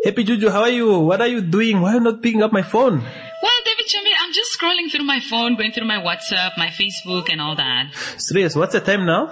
Happy Juju, how are you? What are you doing? Why are you not picking up my phone? Well, David Chombe, I'm just scrolling through my phone, going through my WhatsApp, my Facebook, and all that. Serious, what's the time now?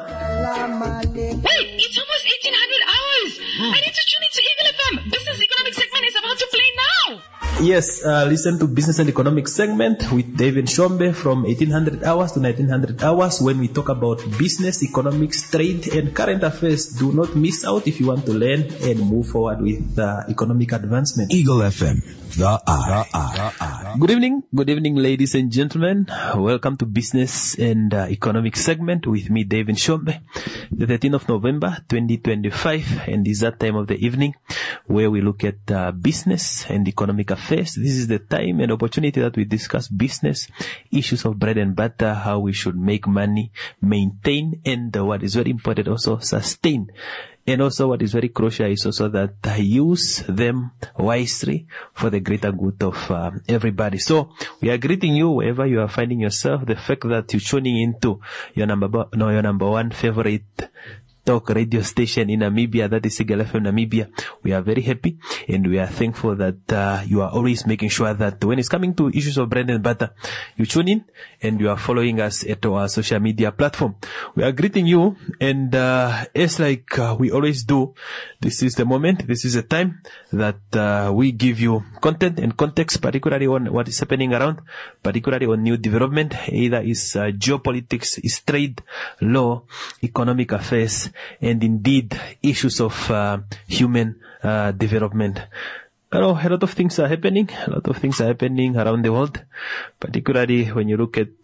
Wait, it's almost 1800 hours. I need to tune into Eagle FM. Business Economic segment is about to play now. Yes, listen to Business and Economic segment with David Chombe from 1800 hours to 1900 hours when we talk about business, economics, trade, and current affairs. Do not miss out if you want to learn and move forward with economic advancement. Eagle FM, the eye. Good evening, ladies and gentlemen. Welcome to Business and Economic segment with me, David Chombe, the 13th of November, 2025, and this is that time of the evening where we look at business and economic affairs. This is the time and opportunity that we discuss business, issues of bread and butter, how we should make money, maintain, and what is very important also, sustain. And also what is very crucial is also that I use them wisely for the greater good of everybody. So we are greeting you wherever you are finding yourself. The fact that you're tuning into your number one favorite talk radio station in Namibia, that is Eagle FM Namibia. We are very happy and we are thankful that you are always making sure that when it's coming to issues of bread and butter, you tune in and you are following us at our social media platform. We are greeting you, and it's like we always do. This is the moment, this is the time that we give you content and context, particularly on what is happening around, particularly on new development, either is geopolitics, is trade, law, economic affairs, and indeed issues of human development. A lot of things are happening. A lot of things are happening around the world, particularly when you look at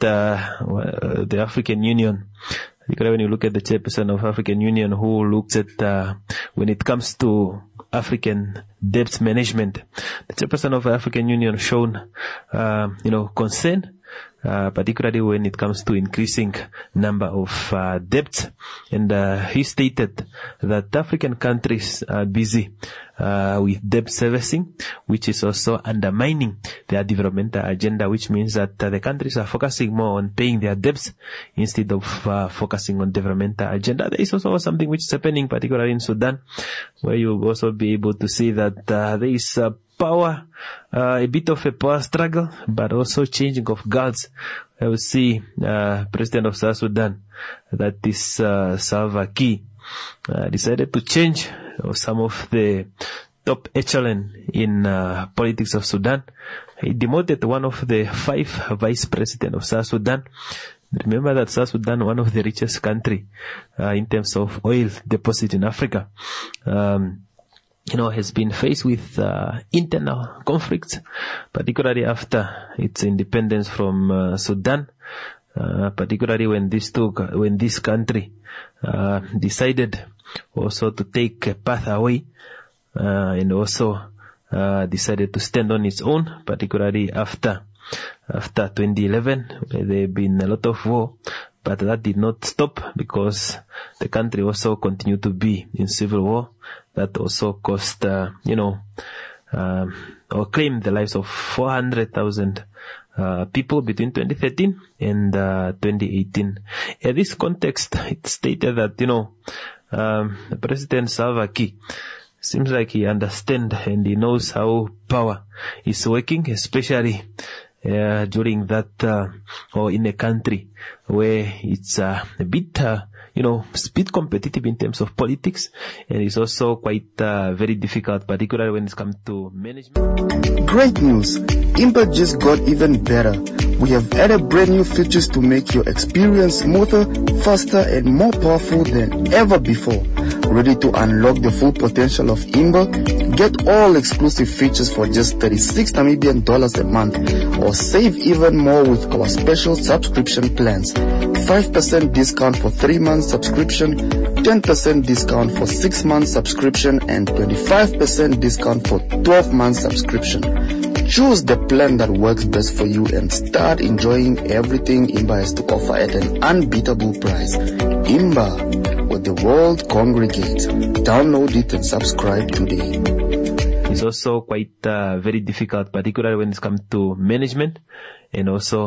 the African Union. Particularly when you look at the chairperson of African Union, who looks at when it comes to African debt management, the chairperson of African Union shown concern. Particularly when it comes to increasing number of debts. And he stated that African countries are busy with debt servicing, which is also undermining their developmental agenda, which means that the countries are focusing more on paying their debts instead of focusing on developmental agenda. There is also something which is happening, particularly in Sudan, where you will also be able to see that there is power, a bit of a power struggle, but also changing of guards. I will see President of South Sudan, that is Salva Kiir, decided to change some of the top echelon in politics of Sudan. He demoted one of the 5 vice presidents of South Sudan. Remember that South Sudan, one of the richest country in terms of oil deposit in Africa, has been faced with internal conflicts, particularly after its independence from Sudan, particularly when this country decided also to take a path away, and also decided to stand on its own, particularly after 2011, where there have been a lot of war. But that did not stop, because the country also continued to be in civil war. That also cost, or claimed the lives of 400,000 people between 2013 and 2018. In this context, it stated that, President Salva Kiir seems like he understands and he knows how power is working, especially during that, or in a country where it's a bit, bit competitive in terms of politics, and it's also quite very difficult, particularly when it comes to management. Great news! Imba just got even better. We have added brand new features to make your experience smoother, faster, and more powerful than ever before. Ready to unlock the full potential of Imba? Get all exclusive features for just 36 Namibian dollars a month, or save even more with our special subscription plans. 5% discount for 3 months subscription, 10% discount for 6 months subscription, and 25% discount for 12 months subscription. Choose the plan that works best for you and start enjoying everything Imba has to offer at an unbeatable price. Imba, where the world congregates. Download it and subscribe today. It's also quite very difficult, particularly when it comes to management and also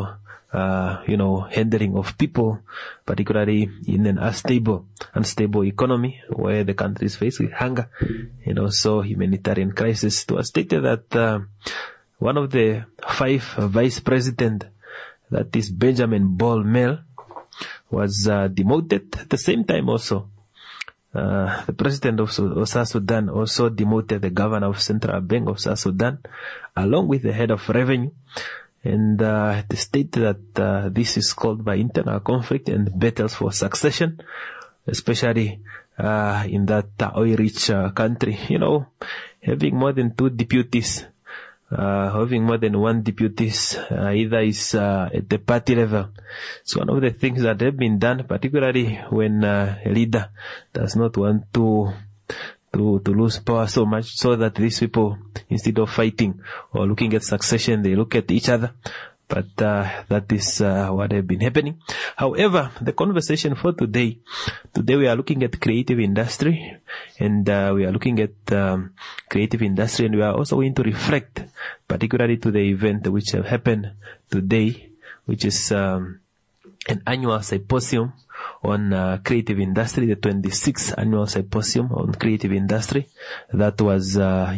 handling of people, particularly in an unstable economy where the country is facing hunger and also humanitarian crisis. It was stated that one of the 5 vice president, that is Benjamin Bol Mel, was demoted. At the same time also, the president of South Sudan also demoted the governor of Central Bank of South Sudan, along with the head of revenue. And they state that this is caused by internal conflict and battles for succession, especially in that oil-rich country. Having more than 2 deputies, having more than 1 deputies, either is at the party level. It's one of the things that have been done, particularly when a leader does not want to lose power so much, so that these people, instead of fighting or looking at succession, they look at each other. But that is what has been happening. However, the conversation for today we are looking at creative industry, and we are looking at creative industry, and we are also going to reflect particularly to the event which have happened today, which is an annual symposium on creative industry, the 26th annual symposium on creative industry that was,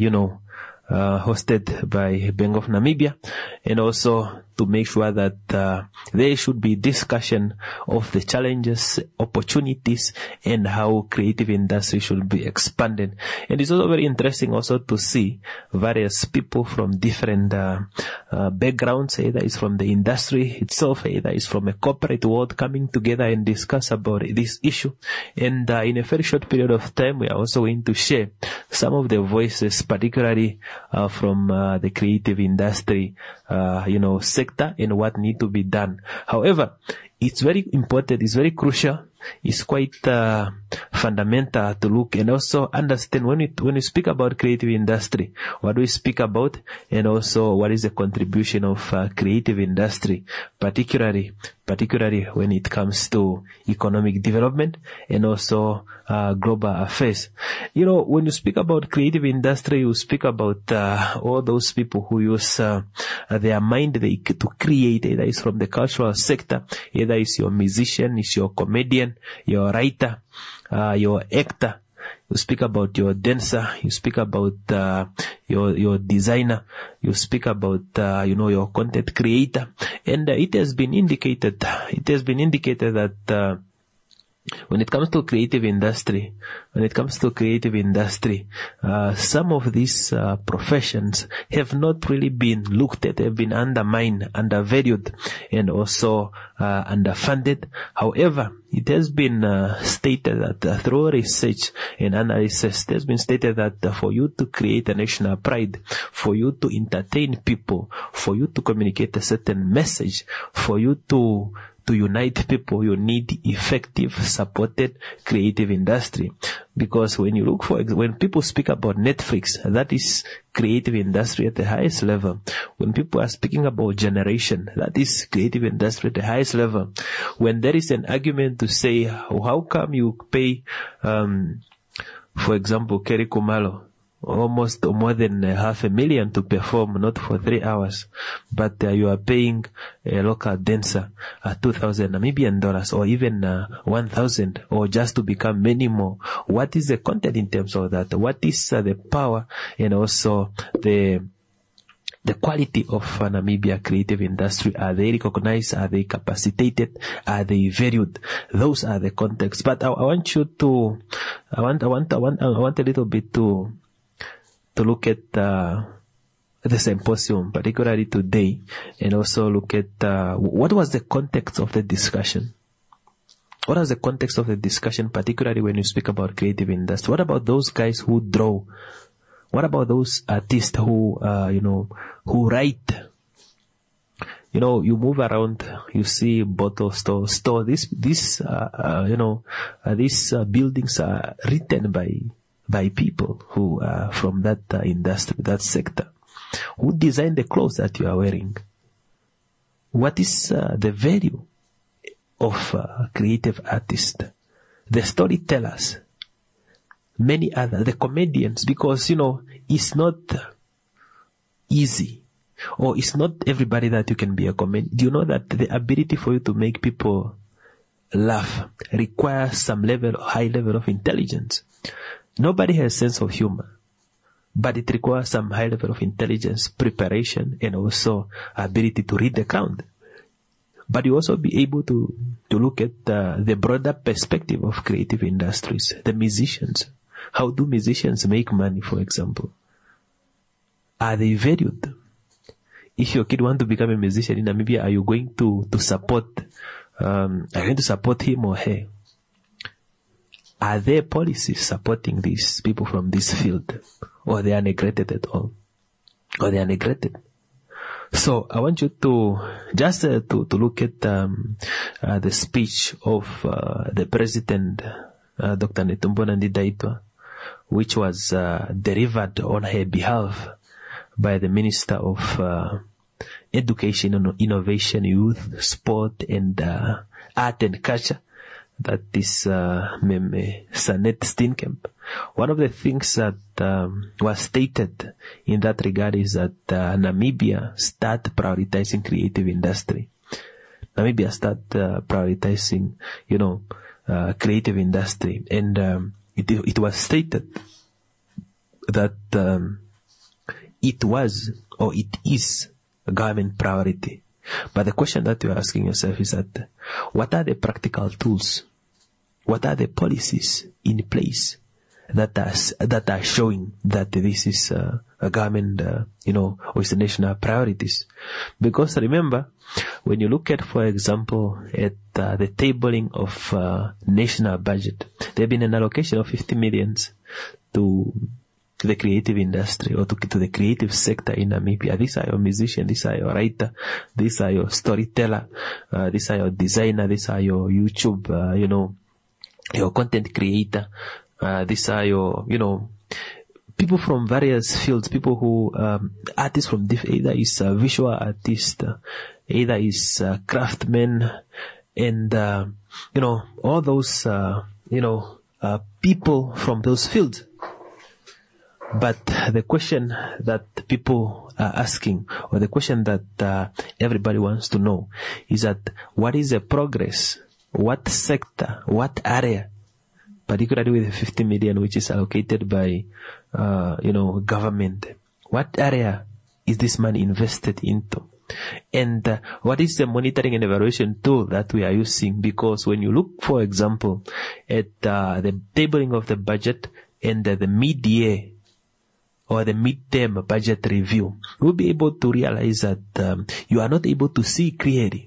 hosted by Bank of Namibia, and also to make sure that there should be discussion of the challenges, opportunities, and how creative industry should be expanded. And it's also very interesting also to see various people from different backgrounds, either it's from the industry itself, either it's from a corporate world, coming together and discuss about this issue. And in a very short period of time, we are also going to share some of the voices, particularly from the creative industry, sector, and what need to be done. However, it's very important, it's very crucial, it's quite fundamental to look and also understand when we speak about creative industry, what do we speak about, and also what is the contribution of creative industry, particularly when it comes to economic development and also global affairs. When you speak about creative industry, you speak about all those people who use their mind to create, either it's from the cultural sector, either it's your musician, it's your comedian, your writer, your actor. You speak about your dancer, you speak about your designer, you speak about your content creator, and it has been indicated that when it comes to creative industry, some of these professions have not really been looked at, have been undermined, undervalued, and also underfunded. However, it has been stated that through research and analysis, it has been stated that for you to create a national pride, for you to entertain people, for you to communicate a certain message, for you to unite people, you need effective, supported creative industry. Because when people speak about Netflix, that is creative industry at the highest level. When people are speaking about generation, that is creative industry at the highest level. When there is an argument to say, how come you pay, for example, Kerry Kumalo, almost more than $500,000 to perform, not for 3 hours, but you are paying a local dancer 2,000 Namibian dollars, or even 1,000, or just to become many more. What is the content in terms of that? What is the power and also the quality of Namibia creative industry? Are they recognized? Are they capacitated? Are they valued? Those are the contexts. But I want you to, I want a little bit to look at the symposium, particularly today, and also look at what was the context of the discussion. What was the context of the discussion, particularly when you speak about creative industry? What about those guys who draw? What about those artists who write? You move around, you see bottle store. These buildings are written by people who are from that industry, that sector. Who design the clothes that you are wearing? What is the value of creative artists? The storytellers, many others, the comedians, because, it's not easy Or it's not everybody that you can be a comedian. Do you know that the ability for you to make people laugh requires some high level of intelligence? Nobody has sense of humor, but it requires some high level of intelligence, preparation, and also ability to read the crowd. But you also be able to look at the broader perspective of creative industries, the musicians. How do musicians make money, for example? Are they valued? If your kid wants to become a musician in Namibia, are you going to support, are you going to support him or her? Are there policies supporting these people from this field? Or they are neglected at all? Or they are neglected? So I want you to just to look at the speech of the president, Dr. Netumbo Nandi-Ndaitwah, which was delivered on her behalf by the Minister of Education, Innovation, Youth, Sport, and Art and Culture. That is Meme Sanet Steenkamp. One of the things that was stated in that regard is that Namibia start prioritizing creative industry. Namibia start prioritizing, creative industry, and it was stated that it was or it is a government priority. But the question that you're asking yourself is that what are the practical tools? What are the policies in place that are showing that this is a government, or it's the national priorities? Because remember, when you look at, for example, at the tabling of national budget, there have been an allocation of 50 million to the creative industry or to the creative sector in Namibia. These are your musician, these are your writer, these are your storyteller, these are your designer, these are your YouTube, your content creator, these are your, people from various fields, people who, artists from either is a visual artist, either is craftsmen, and, all those, people from those fields. But the question that people are asking, or the question that everybody wants to know, is that what is the progress? What sector? What area? Particularly with the 50 million which is allocated by, government. What area is this money invested into? And what is the monitoring and evaluation tool that we are using? Because when you look, for example, at the tabling of the budget and the mid-year or the mid-term budget review, you'll be able to realize that you are not able to see clearly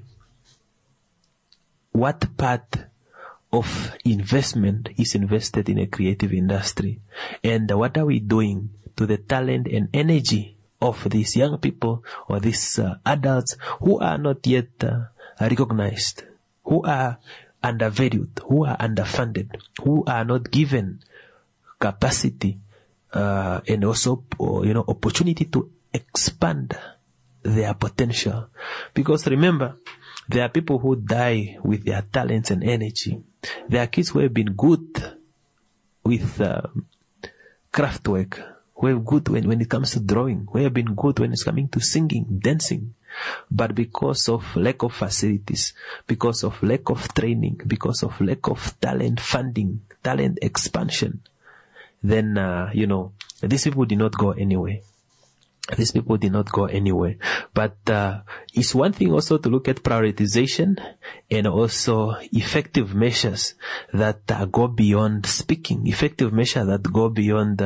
what part of investment is invested in a creative industry, and what are we doing to the talent and energy of these young people or these adults who are not yet recognized, who are undervalued, who are underfunded, who are not given capacity and also opportunity to expand their potential. Because remember, there are people who die with their talents and energy. There are kids who have been good with craft work, who are good when it comes to drawing, who have been good when it's coming to singing, dancing. But because of lack of facilities, because of lack of training, because of lack of talent funding, talent expansion, then, these people did not go anywhere. These people did not go anywhere. But it's one thing also to look at prioritization and also effective measures that go beyond speaking, effective measures that go beyond,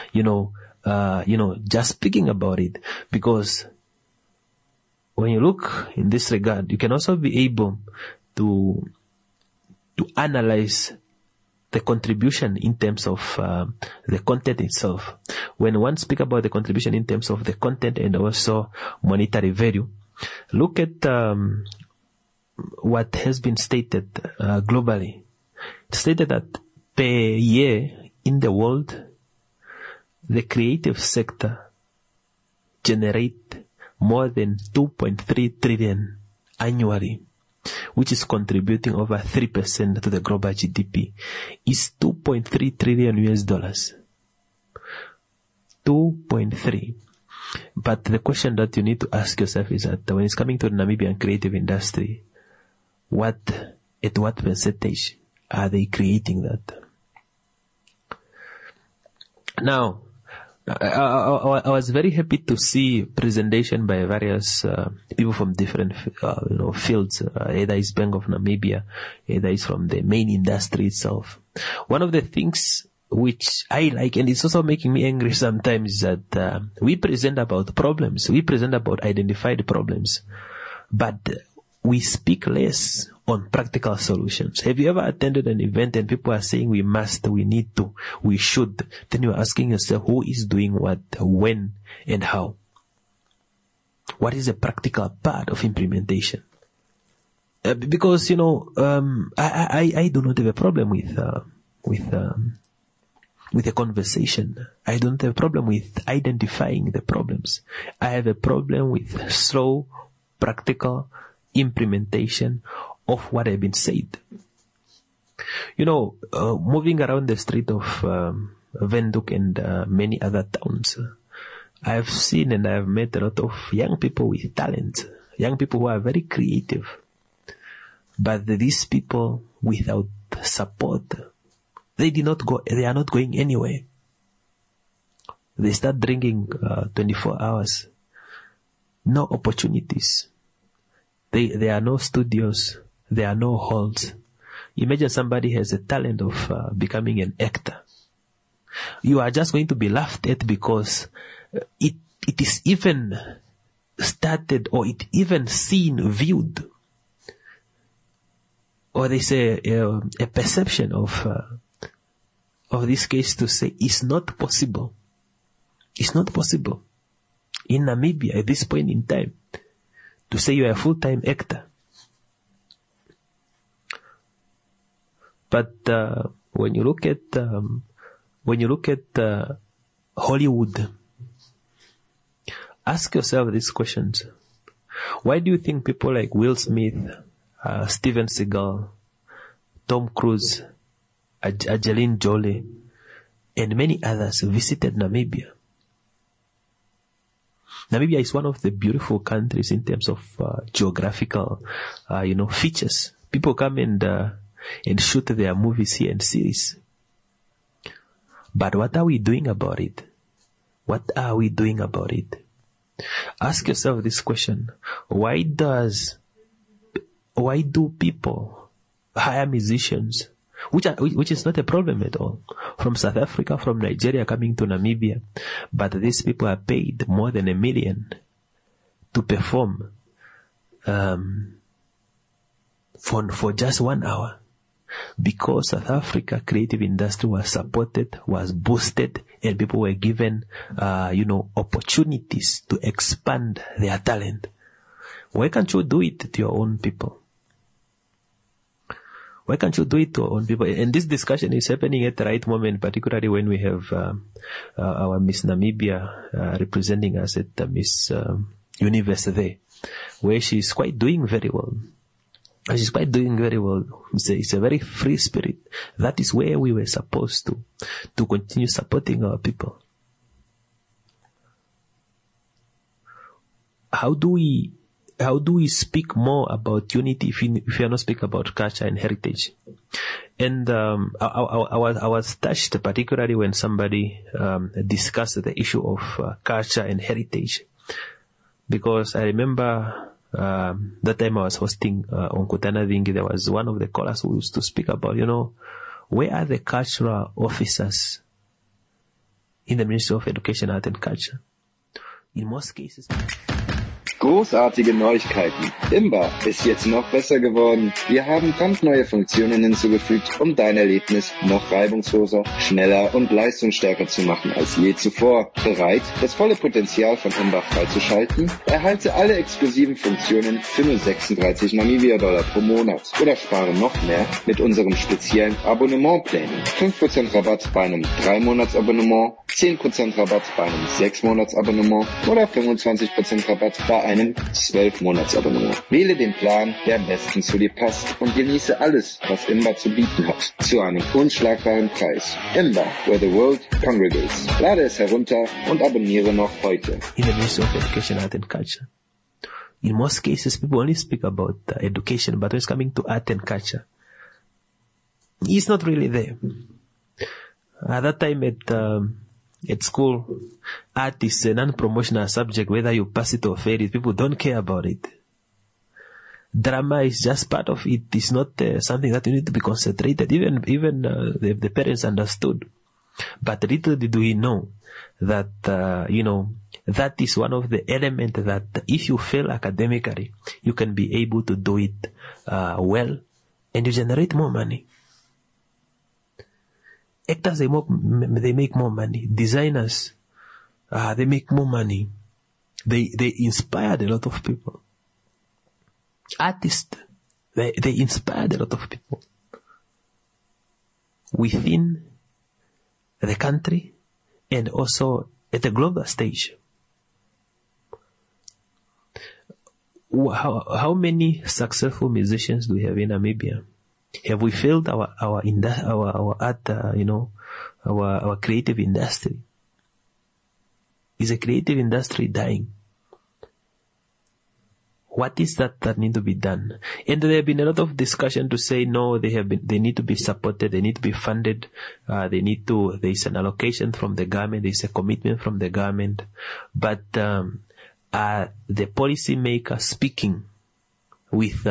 just speaking about it. Because when you look in this regard, you can also be able to analyze the contribution in terms of the content itself. When one speaks about the contribution in terms of the content and also monetary value, look at what has been stated globally. It's stated that per year in the world, the creative sector generate more than 2.3 trillion annually, which is contributing over 3% to the global GDP, is $2.3 trillion US. 2.3. But the question that you need to ask yourself is that when it's coming to the Namibian creative industry, at what percentage are they creating that? Now, I was very happy to see presentation by various people from different fields. Either it's Bank of Namibia, either it's from the main industry itself. One of the things which I like, and it's also making me angry sometimes, is that we present about problems, we present about identified problems, but we speak less on practical solutions. Have you ever attended an event and people are saying we must, we need to, we should? Then you're asking yourself, who is doing what, when, and how? What is the practical part of implementation? Because, I do not have a problem with a conversation. I don't have a problem with identifying the problems. I have a problem with slow, practical implementation of what have been said. Moving around the street of Windhoek and many other towns, I have seen and I have met a lot of young people with talent, young people who are very creative. But these people without support, they are not going anywhere. They start drinking 24 hours. No opportunities. There are no studios. There are no halls. Imagine somebody has a talent of becoming an actor. You are just going to be laughed at because it is even started, or it even seen, viewed, or they say a perception of this case to say it's not possible. It's not possible in Namibia at this point in time to say you are a full-time actor. But when you look at Hollywood, ask yourself these questions. Why do you think people like Will Smith, Steven Seagal, Tom Cruise, Angelina Jolie, and many others visited Namibia? Namibia is one of the beautiful countries in terms of geographical, features. People come and shoot their movies here and series. But what are we doing about it? What are we doing about it? Ask yourself this question. Why do people hire musicians, which is not a problem at all, from South Africa, from Nigeria coming to Namibia, but these people are paid more than $1 million to perform for just 1 hour? Because South Africa creative industry was supported, was boosted, and people were given, opportunities to expand their talent. Why can't you do it to your own people? Why can't you do it to your own people? And this discussion is happening at the right moment, particularly when we have our Miss Namibia representing us at the Miss Universe there, where she's quite doing very well. She's quite doing very well. It's a very free spirit. That is where we were supposed to continue supporting our people. How do we speak more about unity if you are not speaking about culture and heritage? And I was touched, particularly when somebody discussed the issue of culture and heritage, because I remember that time I was hosting on Kutana Vingi, there was one of the callers who used to speak about, where are the cultural officers in the Ministry of Education, Art and Culture? In most cases. Großartige Neuigkeiten. Imba ist jetzt noch besser geworden. Wir haben brandneue Funktionen hinzugefügt, um dein Erlebnis noch reibungsloser, schneller und leistungsstärker zu machen als je zuvor. Bereit, das volle Potenzial von Imba freizuschalten? Erhalte alle exklusiven Funktionen für nur 36 Namibia-Dollar pro Monat oder spare noch mehr mit unserem speziellen Abonnementplänen. 5% Rabatt bei einem 3-Monats-Abonnement, 10% Rabatt bei einem 6-Monats-Abonnement oder 25% Rabatt bei einen 12-Monats-Abonnement. Wähle den Plan, der am besten zu dir passt und genieße alles, was Imba zu bieten hat, zu einem unschlagbaren Preis. Imba, where the world congregates. Lade es herunter und abonniere noch heute. In the Ministry of Education, Art and Culture. In most cases, people only speak about education, but when it's coming to art and culture, it's not really there. At that time at school, art is a non-promotional subject, whether you pass it or fail it. People don't care about it. Drama is just part of it. It's not something that you need to be concentrated. Even the parents understood. But little did we know that, that is one of the elements that if you fail academically, you can be able to do it well, and you generate more money. Actors, they make more money. Designers, they make more money. They inspired a lot of people. Artists, they inspired a lot of people within the country and also at the global stage. How many successful musicians do we have in Namibia? Have we failed our art, our creative industry? Is the creative industry dying? What is that need to be done? And there have been a lot of discussion to say no, they need to be supported, they need to be funded, there is an allocation from the government, there is a commitment from the government, but the policymaker speaking with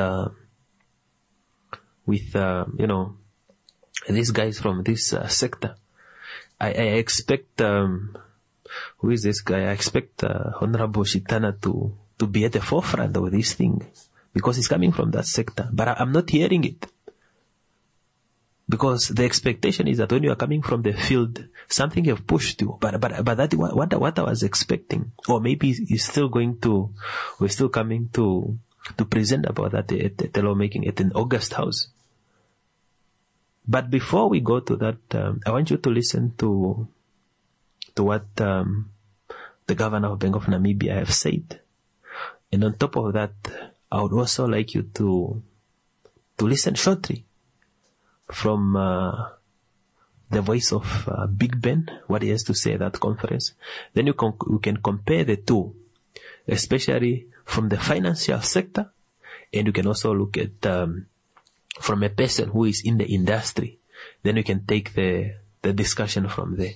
these guys from this sector. I expect, who is this guy? I expect Honorable Shitana to be at the forefront of this thing, because it's coming from that sector. But I'm not hearing it. Because the expectation is that when you are coming from the field, something have pushed you. But that what I was expecting. Or maybe we're still coming to present about that at the lawmaking at an August House. But before we go to that, I want you to listen to what the governor of Bank of Namibia have said. And on top of that, I would also like you to listen shortly from the voice of Big Ben, what he has to say at that conference. Then you can compare the two, especially from the financial sector, and you can also look at from a person who is in the industry. Then you can take the discussion from there.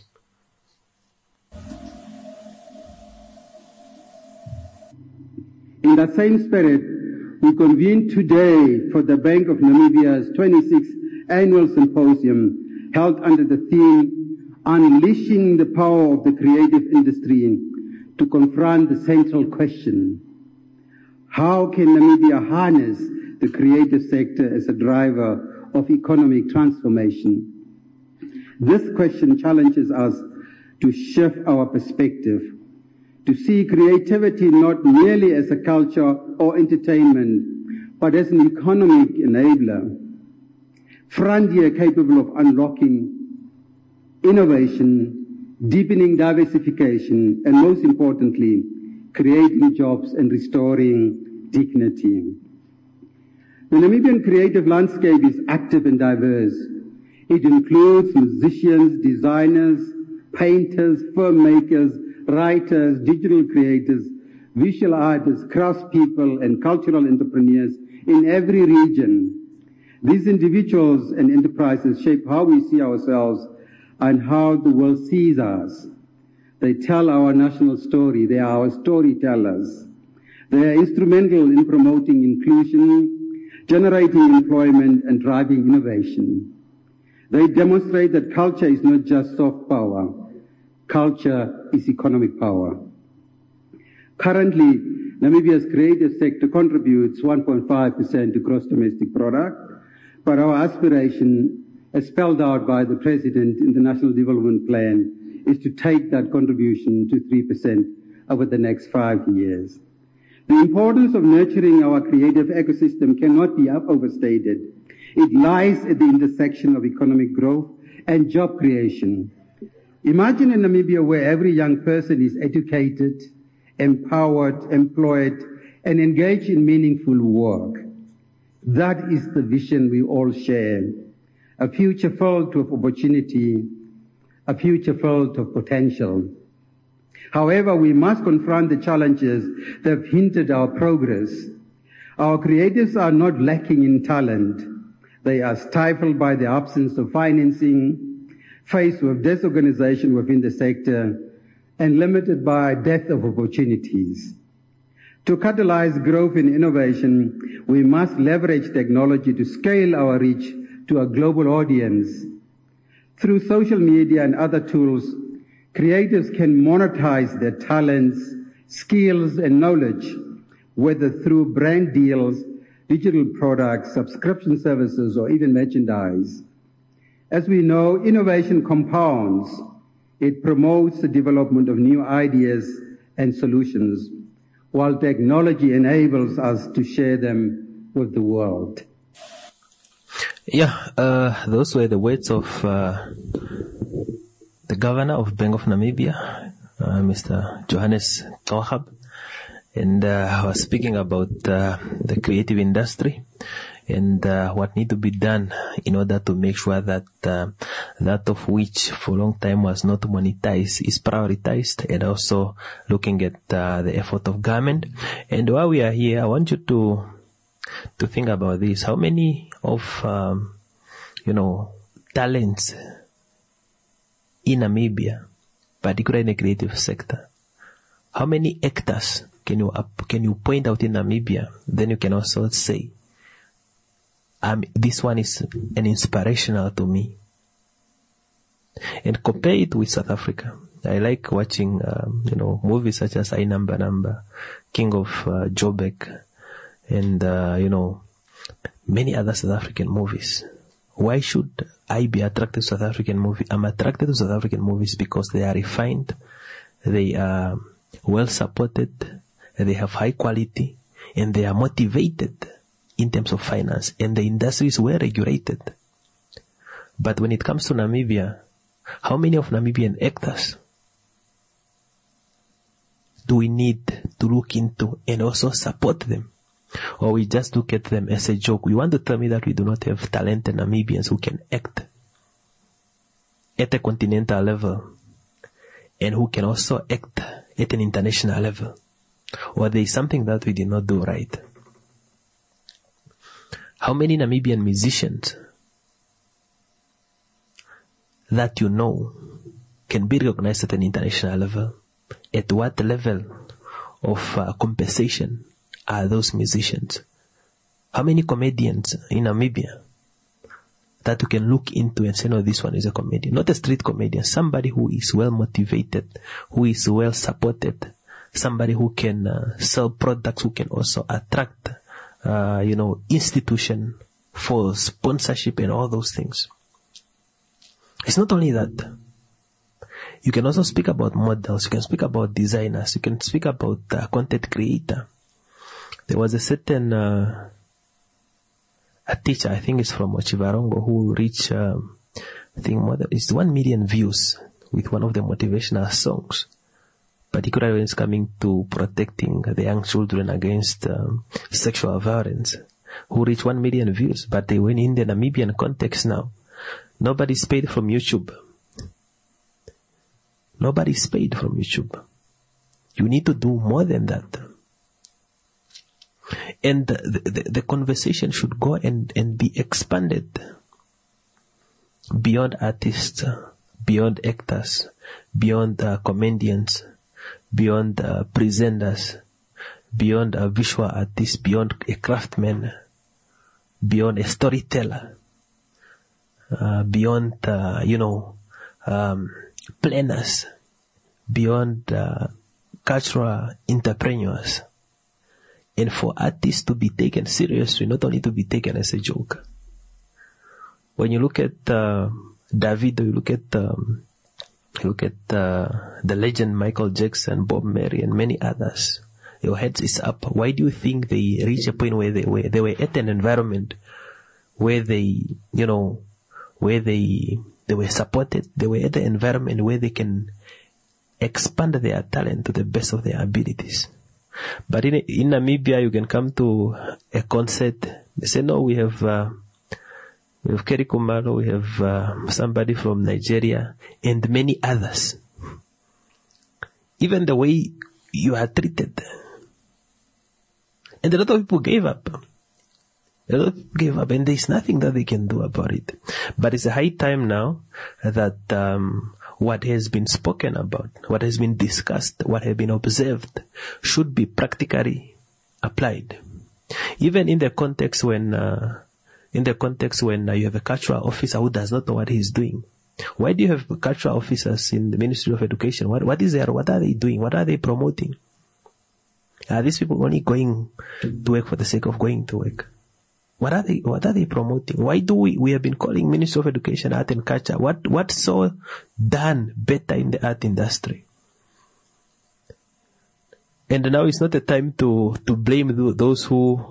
In that same spirit, we convene today for the Bank of Namibia's 26th Annual Symposium, held under the theme, Unleashing the Power of the Creative Industry, to confront the central question: how can Namibia harness the creative sector as a driver of economic transformation? This question challenges us to shift our perspective, to see creativity not merely as a culture or entertainment, but as an economic enabler, frontier capable of unlocking innovation, deepening diversification, and most importantly, creating jobs and restoring dignity. The Namibian creative landscape is active and diverse. It includes musicians, designers, painters, filmmakers, writers, digital creators, visual artists, craftspeople, and cultural entrepreneurs in every region. These individuals and enterprises shape how we see ourselves and how the world sees us. They tell our national story. They are our storytellers. They are instrumental in promoting inclusion, generating employment, and driving innovation. They demonstrate that culture is not just soft power. Culture is economic power. Currently, Namibia's creative sector contributes 1.5% to gross domestic product, but our aspiration, as spelled out by the President in the National Development Plan, is to take that contribution to 3% over the next 5 years. The importance of nurturing our creative ecosystem cannot be overstated. It lies at the intersection of economic growth and job creation. Imagine a Namibia where every young person is educated, empowered, employed, and engage in meaningful work. That is the vision we all share, a future filled with opportunity, a future filled with potential. However, we must confront the challenges that have hindered our progress. Our creatives are not lacking in talent. They are stifled by the absence of financing, faced with disorganization within the sector, and limited by depth of opportunities. To catalyze growth and innovation, we must leverage technology to scale our reach to a global audience. Through social media and other tools, creatives can monetize their talents, skills, and knowledge, whether through brand deals, digital products, subscription services, or even merchandise. As we know, innovation compounds. It promotes the development of new ideas and solutions, while technology enables us to share them with the world. Yeah, those were the words of the governor of Bank of Namibia, Mr. Johannes Tohab, and I was speaking about the creative industry and what need to be done in order to make sure that that of which for a long time was not monetized is prioritized, and also looking at the effort of government. And while we are here, I want you to think about this. How many of talents in Namibia, particularly in the creative sector, how many actors can you point out in Namibia? Then you can also say, this one is an inspirational to me. And compare it with South Africa. I like watching, movies such as I Number Number, King of Joburg, and, many other South African movies. Why should I be attracted to South African movies? I'm attracted to South African movies because they are refined, they are well supported, they have high quality, and they are motivated in terms of finance, and the industry is well regulated. But when it comes to Namibia, how many of Namibian actors do we need to look into and also support them? Or we just look at them as a joke? You want to tell me that we do not have talented Namibians who can act at a continental level and who can also act at an international level? Or there is something that we did not do right? How many Namibian musicians that you know can be recognized at an international level? At what level of compensation are those musicians? How many comedians in Namibia that you can look into and say, no, this one is a comedian? Not a street comedian, somebody who is well motivated, who is well supported, somebody who can sell products, who can also attract institution for sponsorship and all those things. It's not only that. You can also speak about models, you can speak about designers, you can speak about content creator. There was a certain a teacher, I think it's from Chivarongo, who reached it's 1 million views with one of the motivational songs, particularly when it's coming to protecting the young children against sexual violence, who reached 1 million views. But they went in the Namibian context now. Nobody's paid from YouTube. Nobody's paid from YouTube. You need to do more than that. And the conversation should go and be expanded beyond artists, beyond actors, beyond comedians, beyond presenters, beyond a visual artist, beyond a craftsman, beyond a storyteller, beyond planners, beyond cultural entrepreneurs. And for artists to be taken seriously, not only to be taken as a joke. When you look at David, you look at the legend Michael Jackson, Bob Marley, and many others, your heads is up. Why do you think they reached a point where they were at an environment where they were supported? They were at an environment where they can expand their talent to the best of their abilities. But in Namibia, you can come to a concert. They say, no, we have Kerry Kumalo, we have somebody from Nigeria, and many others. Even the way you are treated. And a lot of people gave up. And there's nothing that they can do about it. But it's a high time now that what has been spoken about, what has been discussed, what has been observed should be practically applied. Even in the context when you have a cultural officer who does not know what he's doing. Why do you have cultural officers in the Ministry of Education? What are they doing? What are they promoting? Are these people only going to work for the sake of going to work? What are they promoting? Why do we have been calling Ministry of Education, Art and Culture? What's so done better in the art industry? And now it's not a time to blame those who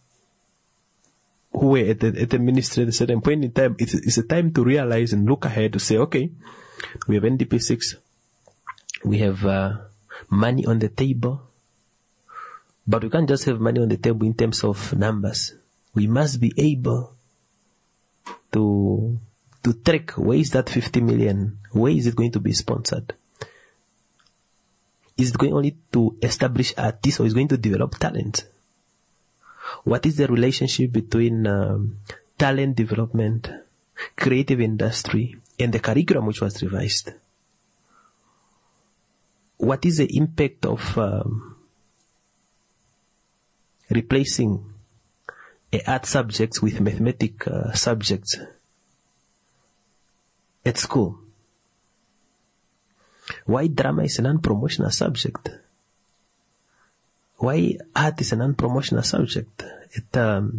were at the ministry at a certain point in time. It's a time to realize and look ahead to say, okay, we have NDP 6. We have money on the table. But we can't just have money on the table in terms of numbers. We must be able to track where is that 50 million? Where is it going to be sponsored? Is it going only to establish artists or is it going to develop talent? What is the relationship between talent development, creative industry, and the curriculum which was revised? What is the impact of replacing art subjects with mathematic subjects at school? Why drama is a non-promotional subject? Why art is a non-promotional subject at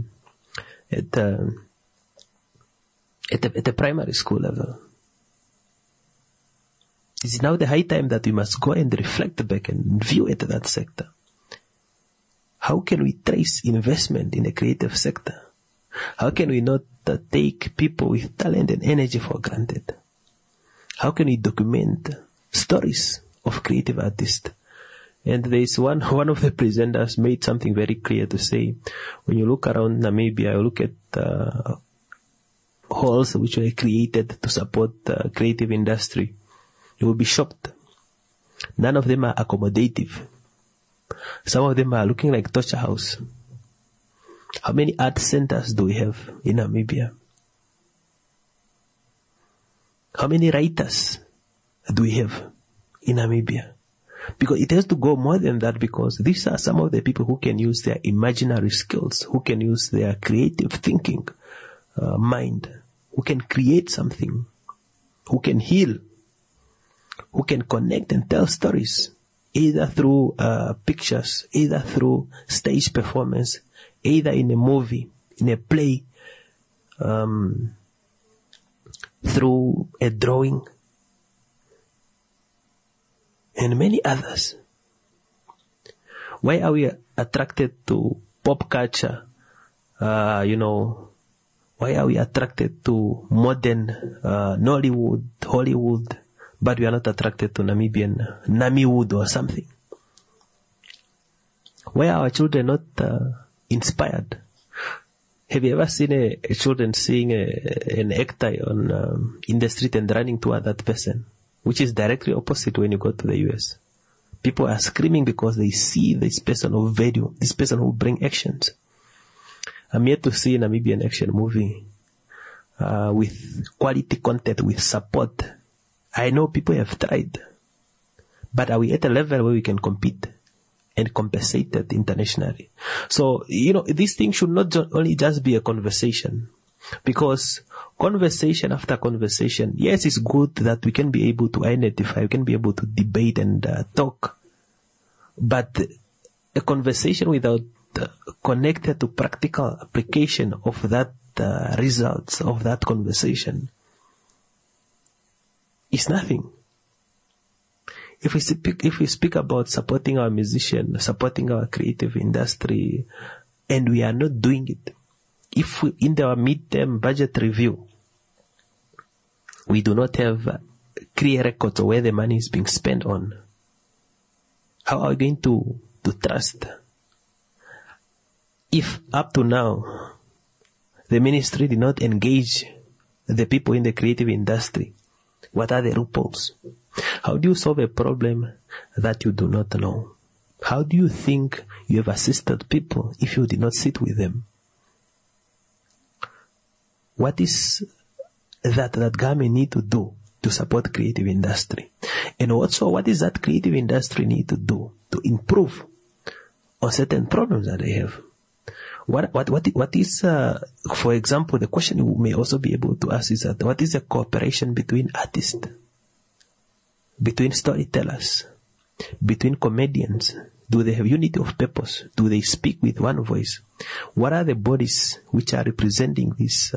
the primary school level? It's now the high time that we must go and reflect back and view at that sector. How can we trace investment in the creative sector? How can we not take people with talent and energy for granted? How can we document stories of creative artists? And there is one of the presenters made something very clear to say, when you look around Namibia, you look at halls which were created to support the creative industry, you will be shocked. None of them are accommodative. Some of them are looking like torture house. How many art centers do we have in Namibia? How many writers do we have in Namibia? Because it has to go more than that, because these are some of the people who can use their imaginary skills, who can use their creative thinking mind, who can create something, who can heal, who can connect and tell stories, either through pictures, either through stage performance, either in a movie, in a play, through a drawing, and many others. Why are we attracted to pop culture? Why are we attracted to modern Nollywood, Hollywood, but we are not attracted to Namibian Namiwood or something? Why are our children not inspired? Have you ever seen a children seeing an actor in the street and running toward that person? Which is directly opposite when you go to the US. People are screaming because they see this person of value, this person who bring actions. I'm yet to see a Namibian action movie with quality content, with support. I know people have tried, but are we at a level where we can compete and compensate it internationally? So, this thing should not only just be a conversation, because conversation after conversation, yes, it's good that we can be able to identify, we can be able to debate and talk, but a conversation without connected to practical application of that results of that conversation is nothing. If we speak about supporting our musicians, supporting our creative industry, and we are not doing it, if we, in our midterm budget review, we do not have clear records of where the money is being spent on, how are we going to to trust. If up to now, the ministry did not engage the people in the creative industry, what are the loopholes? How do you solve a problem that you do not know? How do you think you have assisted people if you did not sit with them? What is that government need to do to support creative industry? And also, what is that creative industry need to do to improve on certain problems that they have? What is, for example, the question you may also be able to ask is that what is the cooperation between artists, between storytellers, between comedians? Do they have unity of purpose? Do they speak with one voice? What are the bodies which are representing these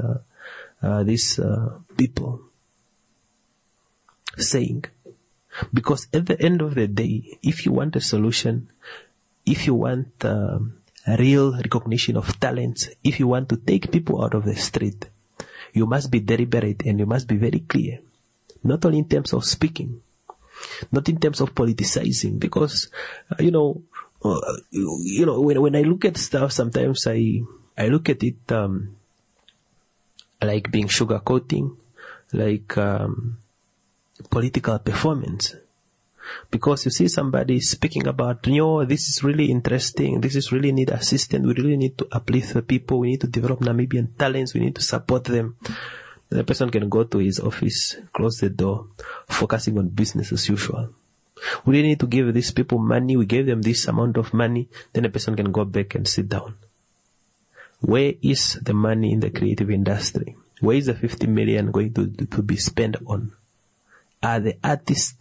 people saying? Because at the end of the day, if you want a solution, if you want a real recognition of talents, if you want to take people out of the street, you must be deliberate and you must be very clear. Not only in terms of speaking, not in terms of politicizing, because, when I look at stuff, sometimes I look at it, like being sugarcoating, like, political performance. Because you see somebody speaking about, this is really interesting, this is really need assistance, we really need to uplift the people, we need to develop Namibian talents, we need to support them. The person can go to his office, close the door, focusing on business as usual. We really need to give these people money, we gave them this amount of money, then the person can go back and sit down. Where is the money in the creative industry? Where is the 50 million going to be spent on? Are the artists,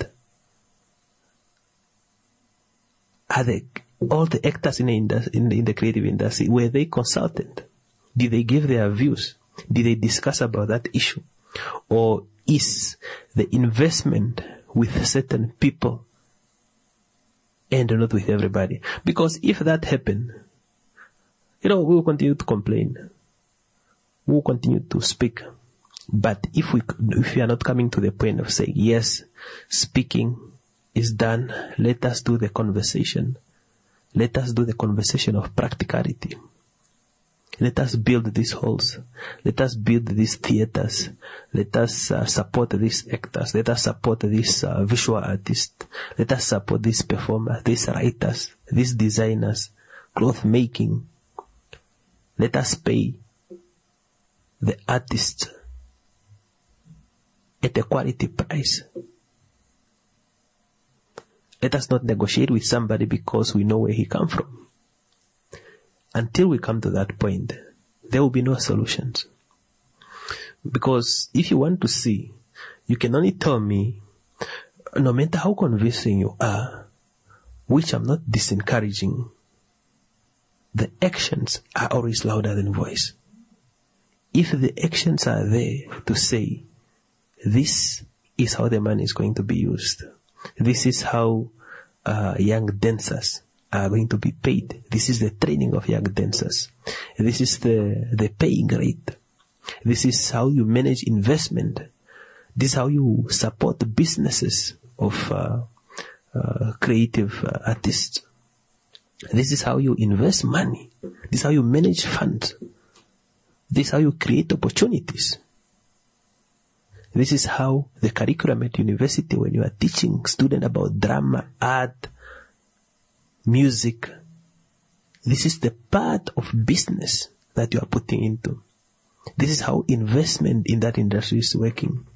all the actors in the creative industry, were they consulted? Did they give their views? Did they discuss about that issue? Or is the investment with certain people and not with everybody? Because if that happened, we will continue to complain. We will continue to speak. But if we are not coming to the point of saying, yes, speaking is done, let us do the conversation. Let us do the conversation of practicality. Let us build these halls. Let us build these theaters. Let us support these actors. Let us support these visual artists. Let us support these performers, these writers, these designers, cloth making. Let us pay the artists at a quality price. Let us not negotiate with somebody because we know where he comes from. Until we come to that point, there will be no solutions. Because if you want to see, you can only tell me, no matter how convincing you are, which I'm not disencouraging, the actions are always louder than voice. If the actions are there to say, this is how the money is going to be used, this is how young dancers are going to be paid, this is the training of young dancers, this is the paying rate, this is how you manage investment, this is how you support the businesses of creative artists, this is how you invest money, this is how you manage funds, this is how you create opportunities. This is how the curriculum at university, when you are teaching students about drama, art, music, this is the part of business that you are putting into. This is how investment in that industry is working.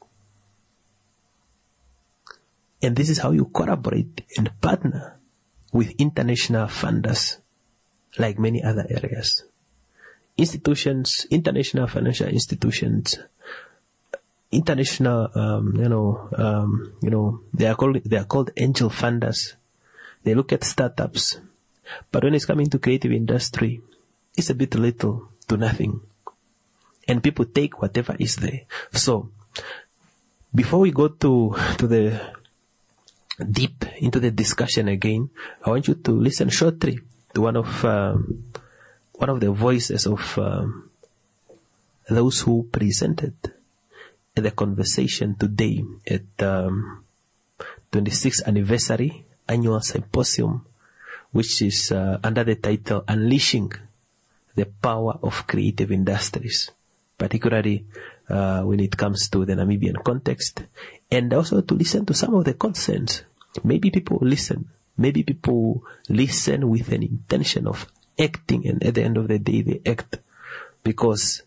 And this is how you collaborate and partner with international funders, like many other areas. Institutions, international financial institutions, international, they are called angel funders. They look at startups, but when it's coming to creative industry, it's a bit little to nothing, and people take whatever is there. So, before we go to the deep into the discussion again, I want you to listen shortly to one of the voices of those who presented the conversation today at 26th anniversary annual symposium which is under the title Unleashing the Power of Creative Industries, particularly when it comes to the Namibian context, and also to listen to some of the concerns. Maybe people listen with an intention of acting, and at the end of the day they act. Because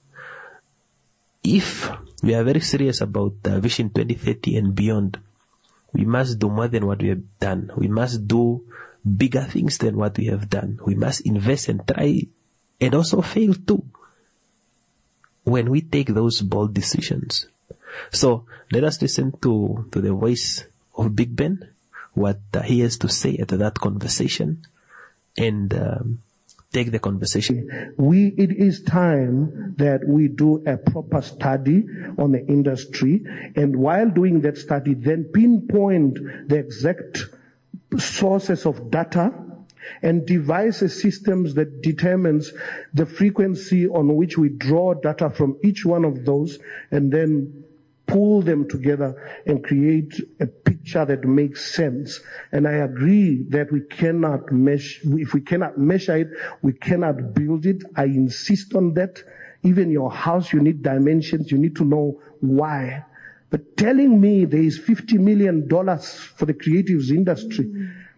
if we are very serious about Vision 2030 and beyond, we must do more than what we have done. We must do bigger things than what we have done. We must invest and try, and also fail too, when we take those bold decisions. So let us listen to the voice of Big Ben, what he has to say at that conversation, and take the conversation. It is time that we do a proper study on the industry, and while doing that study, then pinpoint the exact sources of data and devise a systems that determines the frequency on which we draw data from each one of those, and then pull them together and create a picture that makes sense. And I agree that if we cannot measure it, we cannot build it. I insist on that. Even your house, you need dimensions. You need to know why. But telling me there is $50 million for the creatives industry,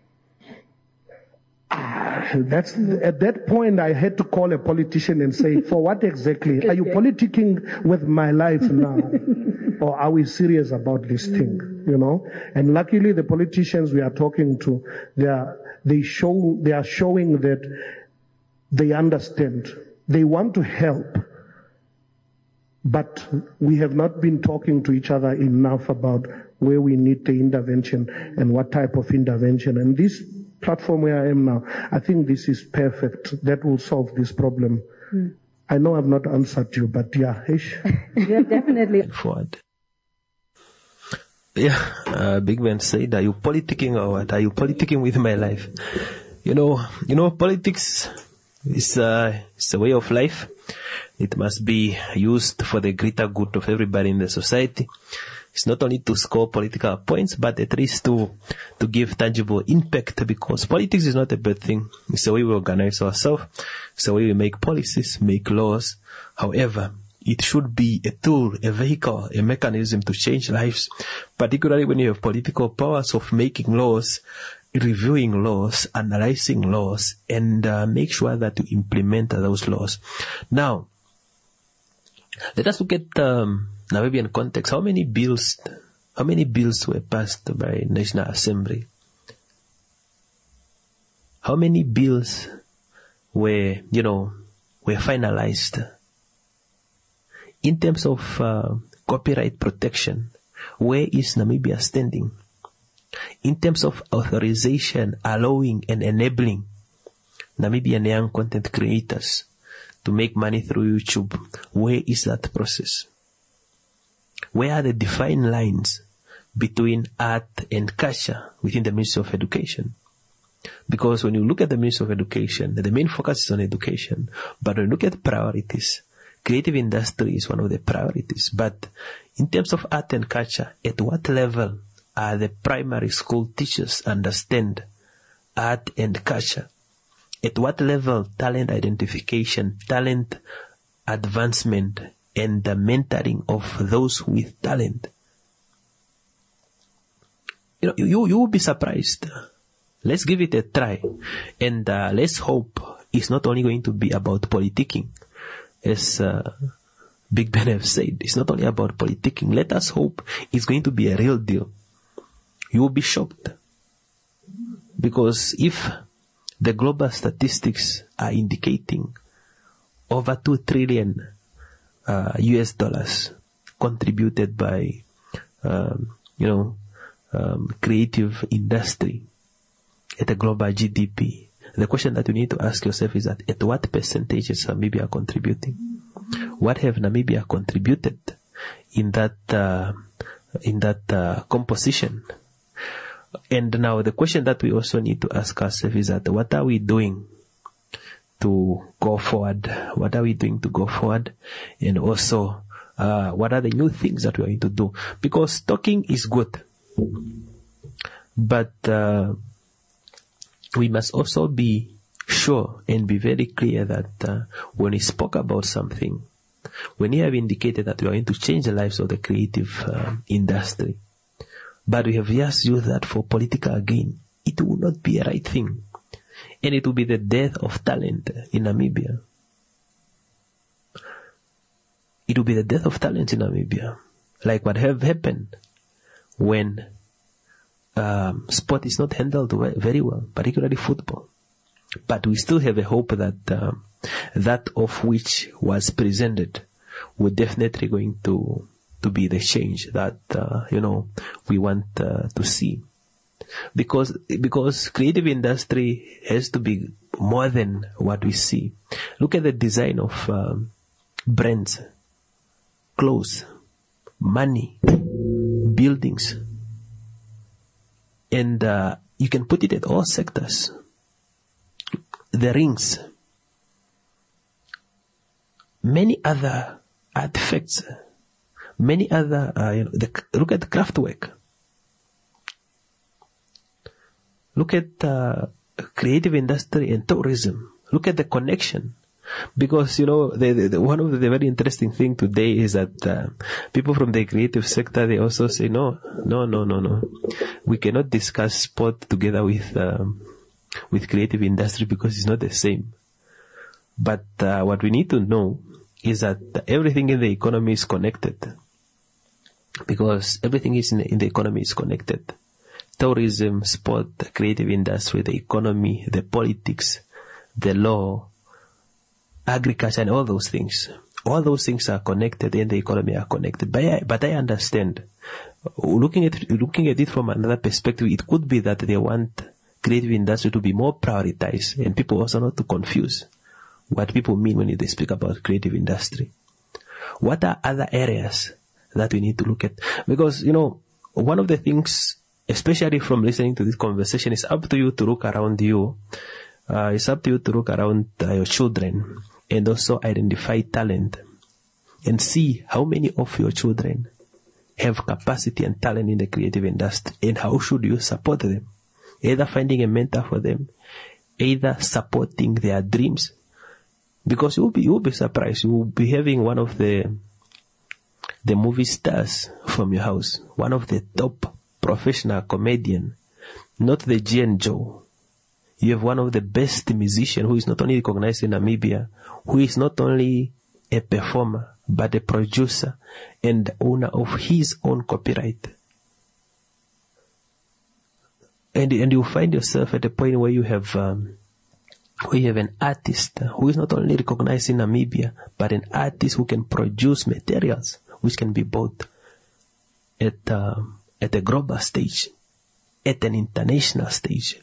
that's at that point I had to call a politician and say, for what exactly? Are you politicking with my life now? Or are we serious about this thing? You know? And luckily the politicians we are talking to, they are showing that they understand. They want to help. But we have not been talking to each other enough about where we need the intervention and what type of intervention. And this platform where I am now, I think this is perfect. That will solve this problem. I know I've not answered you, but yeah, yeah, definitely. Forward. Yeah, Big Ben said, are you politicking or what? Are you politicking with my life? You know, politics is a way of life. It must be used for the greater good of everybody in the society. It's not only to score political points, but at least to give tangible impact, because politics is not a bad thing. It's the way we organize ourselves. It's the way we make policies, make laws. However, it should be a tool, a vehicle, a mechanism to change lives, particularly when you have political powers of making laws, reviewing laws, analyzing laws, and make sure that you implement those laws. Now, let us look at Namibian context. How many bills were passed by National Assembly? How many bills were finalized? In terms of copyright protection, where is Namibia standing? In terms of authorization, allowing and enabling Namibian young content creators to make money through YouTube, where is that process? Where are the defined lines between art and culture within the Ministry of Education? Because when you look at the Ministry of Education, the main focus is on education. But when you look at priorities, creative industry is one of the priorities. But in terms of art and culture, at what level are the primary school teachers understand art and culture? At what level talent identification, talent advancement, and the mentoring of those with talent? You will be surprised. Let's give it a try. And let's hope it's not only going to be about politicking. As Big Ben have said, it's not only about politicking. Let us hope it's going to be a real deal. You will be shocked. Because if the global statistics are indicating over $2 trillion US dollars contributed by, creative industry at a global GDP, the question that you need to ask yourself is that at what percentage is Namibia contributing? What have Namibia contributed in that composition? And now the question that we also need to ask ourselves is that what are we doing to go forward? What are we doing to go forward? And also, what are the new things that we are going to do? Because talking is good, but we must also be sure and be very clear that when we spoke about something, when we have indicated that we are going to change the lives of the creative industry, but we have just used that for political gain, it will not be a right thing. And it will be the death of talent in Namibia. It will be the death of talent in Namibia. Like what have happened when sport is not handled very well, particularly football. But we still have a hope that that of which was presented will definitely going to be the change that we want to see. Because creative industry has to be more than what we see. Look at the design of brands, clothes, money, buildings, and you can put it at all sectors. The rings, many other artifacts, many other look at the craftwork. Look at creative industry and tourism. Look at the connection. Because, one of the very interesting thing today is that people from the creative sector, they also say, no. We cannot discuss sport together with creative industry because it's not the same. But what we need to know is that everything in the economy is connected. Because everything is in the economy is connected. Tourism, sport, the creative industry, the economy, the politics, the law, agriculture, and all those things. All those things are connected and the economy are connected. But I understand. Looking at it from another perspective, it could be that they want creative industry to be more prioritized, and people also not to confuse what people mean when they speak about creative industry. What are other areas that we need to look at? Because, one of the things, especially from listening to this conversation, it's up to you to look around you. It's up to you to look around your children and also identify talent and see how many of your children have capacity and talent in the creative industry, and how should you support them. Either finding a mentor for them, either supporting their dreams. Because you'll be surprised. You'll be having one of the movie stars from your house, one of the top professional comedian, not the G and Joe. You have one of the best musicians who is not only recognized in Namibia, who is not only a performer, but a producer and owner of his own copyright. And you find yourself at a point where you have an artist who is not only recognized in Namibia, but an artist who can produce materials which can be bought at a global stage, at an international stage.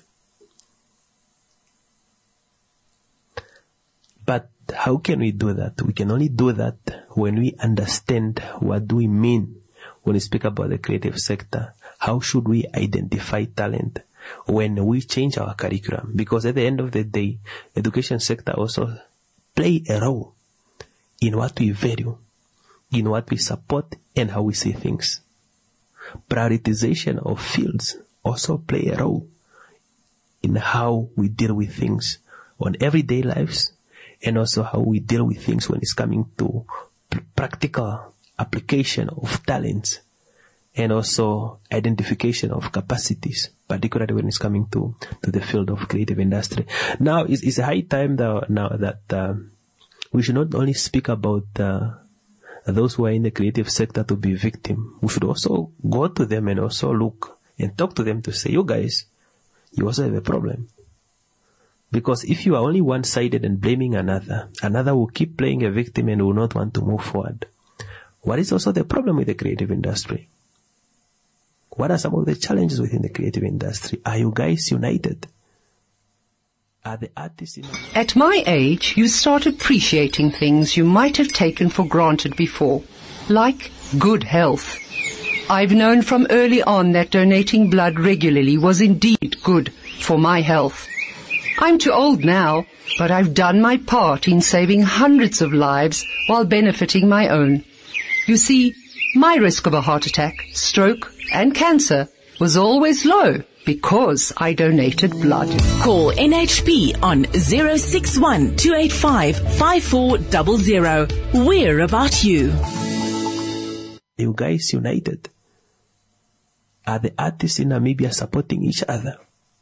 But how can we do that? We can only do that when we understand what do we mean when we speak about the creative sector. How should we identify talent when we change our curriculum? Because at the end of the day, education sector also play a role in what we value, in what we support, and how we see things. Prioritization of fields also play a role in how we deal with things on everyday lives, and also how we deal with things when it's coming to practical application of talents, and also identification of capacities, particularly when it's coming to the field of creative industry. Now, it's a high time now that we should not only speak about those who are in the creative sector to be victim. We should also go to them and also look and talk to them to say, you guys, you also have a problem. Because if you are only one-sided and blaming another will keep playing a victim and will not want to move forward. What is also the problem with the creative industry? What are some of the challenges within the creative industry? Are you guys united? Are the artists At my age, you start appreciating things you might have taken for granted before, like good health. I've known from early on that donating blood regularly was indeed good for my health. I'm too old now, but I've done my part in saving hundreds of lives while benefiting my own. You see, my risk of a heart attack, stroke, and cancer was always low because I donated blood. Call NHP on 061 285 5400. We're about you. You guys united. Are the artists in Namibia supporting each other?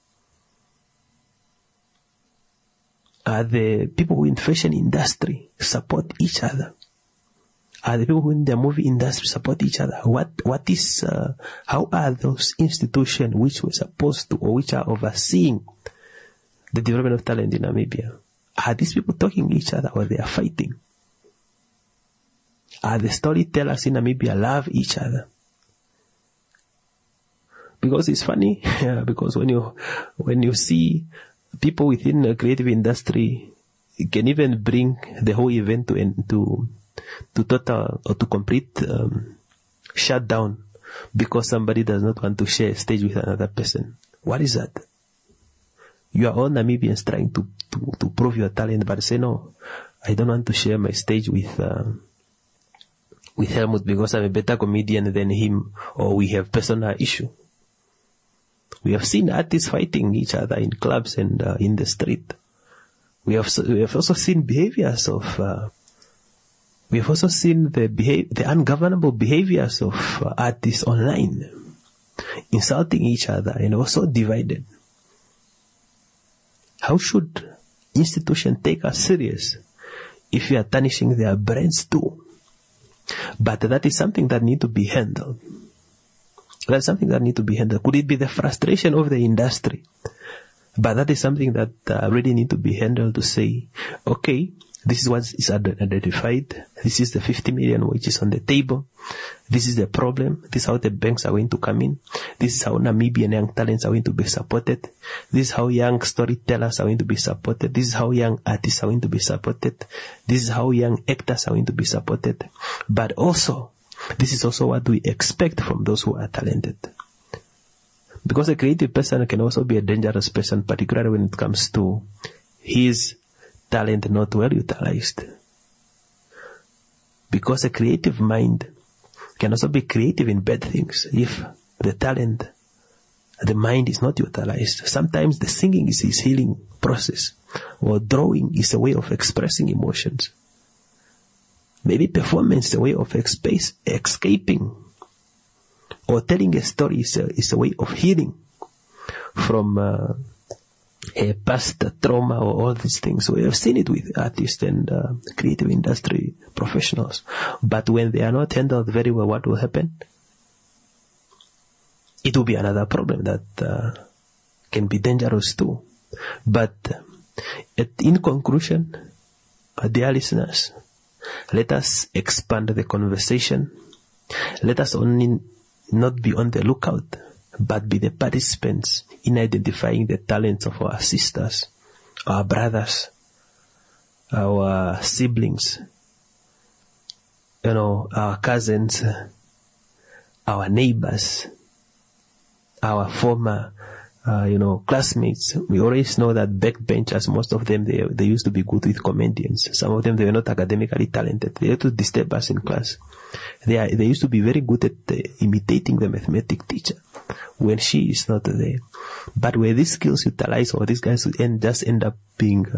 Are the people in fashion industry support each other? Are the people who in the movie industry support each other? How are those institutions which were supposed to, or which are overseeing the development of talent in Namibia? Are these people talking to each other, or they are fighting? Are the storytellers in Namibia love each other? Because it's funny, because when you see people within the creative industry, it can even bring the whole event to total or to complete shutdown because somebody does not want to share a stage with another person. What is that? You are all Namibians trying to prove your talent, but say, no, I don't want to share my stage with Helmut because I'm a better comedian than him, or we have personal issue. We have seen artists fighting each other in clubs and in the street. We have also seen behaviors of. We have also seen the ungovernable behaviors of artists online, insulting each other and also divided. How should institutions take us serious if we are tarnishing their brains too? But that is something that needs to be handled. That's something that needs to be handled. Could it be the frustration of the industry? But that is something that really needs to be handled to say, okay, this is what is identified. This is the 50 million which is on the table. This is the problem. This is how the banks are going to come in. This is how Namibian young talents are going to be supported. This is how young storytellers are going to be supported. This is how young artists are going to be supported. This is how young actors are going to be supported. But also, this is also what we expect from those who are talented. Because a creative person can also be a dangerous person, particularly when it comes to his talent not well utilized. Because a creative mind can also be creative in bad things if the mind is not utilized. Sometimes the singing is his healing process, or drawing is a way of expressing emotions. Maybe performance is a way of escaping, or telling a story is a way of healing from a past trauma or all these things. We have seen it with artists and creative industry professionals. But when they are not handled very well, what will happen? It will be another problem that can be dangerous too. But in conclusion, dear listeners, let us expand the conversation. Let us only not be on the lookout, but be the participants in identifying the talents of our sisters, our brothers, our siblings, our cousins, our neighbors, our former, classmates. We always know that backbenchers, most of them, they used to be good with comedians. Some of them, they were not academically talented. They had to disturb us in class. They used to be very good at imitating the mathematics teacher when she is not there. But where these skills utilized, or these guys just end up being,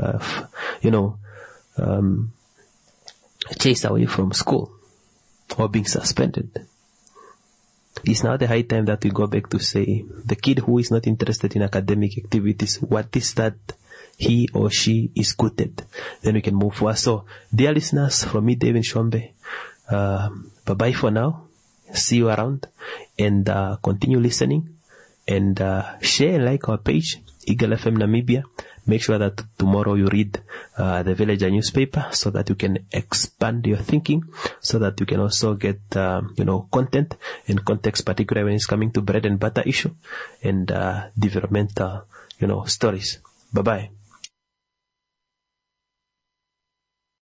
chased away from school or being suspended. It's now the high time that we go back to say, the kid who is not interested in academic activities, what is that he or she is good at? Then we can move forward. So, dear listeners, from me, David Shombe, bye-bye for now. See you around, and continue listening, and share and like our page, Eagle FM Namibia. Make sure that tomorrow you read the Villager newspaper, so that you can expand your thinking, so that you can also get content and context, particularly when it's coming to bread and butter issue and developmental stories. Bye bye.